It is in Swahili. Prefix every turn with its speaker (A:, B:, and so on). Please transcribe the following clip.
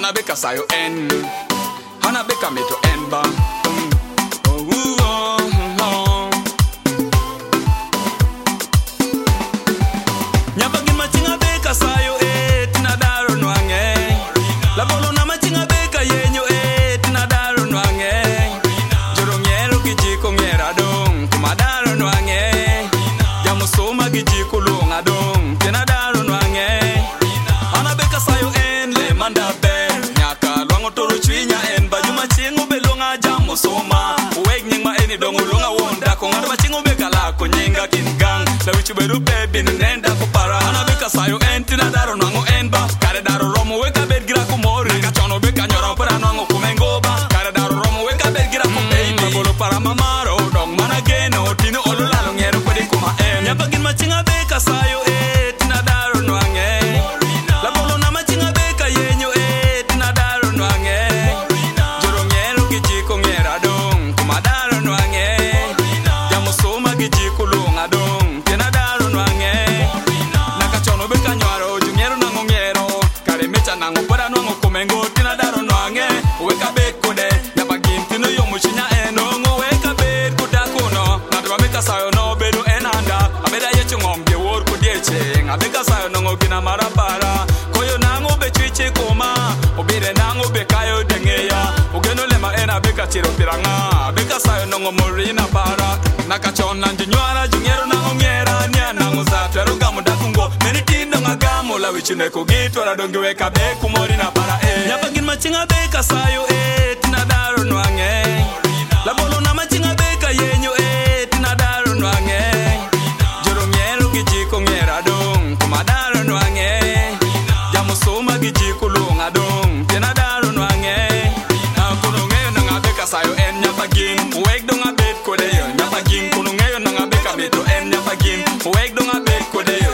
A: Anabeka sayo en, anabeka meto en ba. Nyapagin machinga beka sayo tina daro nwange. Labolo na machinga beka yenyo tina daro nwange. Jorongero kijiko ngera dong kumadaro nwange. Jamusoma kijiko lunga dong tina daro nwange. Anabeka sayo en le manda be. Nyaka luango toro chwinya en bajuma chingo belonga jamusoma. Uweg nyingma eni dongo lunga wonda kongado machingo beka lako nyinga kingang. La wichi beru baby nenda kupara. Anabeka sayo en tina daro nwango en ba. Kare daro romo weka bed gira kumori. Naka chono beka nyora para nwango kumengoba. Kare daro romo weka bed gira kubaby. Babolo para mamaro dong mana geno. Tino olo lalo ngero kwedi kuma en. Nyapagin machinga beka sayo tina daro nwange. Labolo na machinga beka yenyo tina daro nwange. Joro ngero kijiko ngera dong kumadaro nwange. Jamusoma kijiko lunga dong tina daro nwange. Nakachono beka nywaro jungero nango ngero. Kare mecha nango para nwango kumengo tina daro nwange. Weka bed kude nyapagin tino yomuchinya enongo. Weka bed kudakuno nadwa meka sayo no bedo enanda. Abeda yechu ngombe wor kudieche. Abeka sayo nongo gina marapara. Koyo nango be chichi kuma. Obire nango be kayo dengeya. Ugeno lema ena beka chiro piranga. Abeka sayo nongo morina para. Nakachona njinywara jungero nango ngera. Nia nango zatwero gamu dakungo. Menitindo ngagamo la wichineko gitu. Radongi weka beku morina para Nyapagin machinga beka sayo tina daro nwange. Labolo na machinga beka yenyo tina daro nwange. Joro ngero kijiko ngera dong kumadaro nwange. Jamusoma kijiko lunga dong tina daro nwange. Kuno ngeyo nanga beka sayo en nyapagin. Uweg donga bet kode yo nyapagin. Kuno ngeyo nanga beka meto en nyapagin. Uweg donga bet kode yo